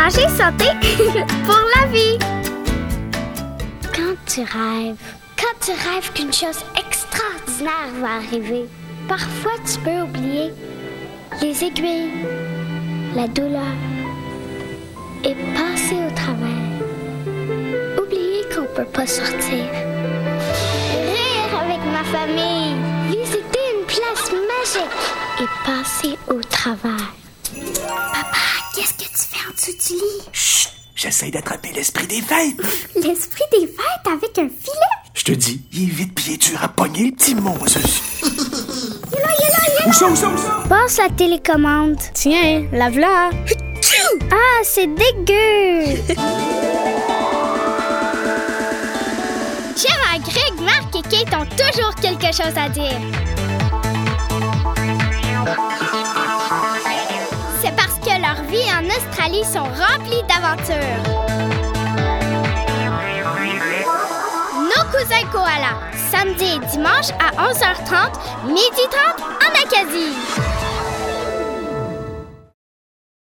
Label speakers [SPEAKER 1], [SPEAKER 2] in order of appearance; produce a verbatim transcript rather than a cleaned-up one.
[SPEAKER 1] Santé pour la vie. Quand tu rêves, quand tu rêves qu'une chose extraordinaire va arriver, parfois tu peux oublier les aiguilles, la douleur et passer au travers. Oublier qu'on peut pas sortir. Rire avec ma famille, visiter une place magique et passer au travers. Papa, qu'est-ce que tu fais en dessous du lit?
[SPEAKER 2] Chut! J'essaie d'attraper l'esprit des fêtes.
[SPEAKER 1] L'esprit des fêtes avec un filet?
[SPEAKER 2] Je te dis, il est vite pied dur à pogner le petit monstre.
[SPEAKER 1] Il est là, il est là, il est là!
[SPEAKER 2] Où ça, où ça, où ça?
[SPEAKER 1] Passe la télécommande.
[SPEAKER 3] Tiens, lave-la.
[SPEAKER 1] Ah, c'est dégueu! Gemma, Greg, Marc et Kate ont toujours quelque chose à dire. C'est parce que leurs vies en Australie sont remplies d'aventures. Nos cousins koalas, samedi et dimanche à onze heures trente, midi trente en Acadie.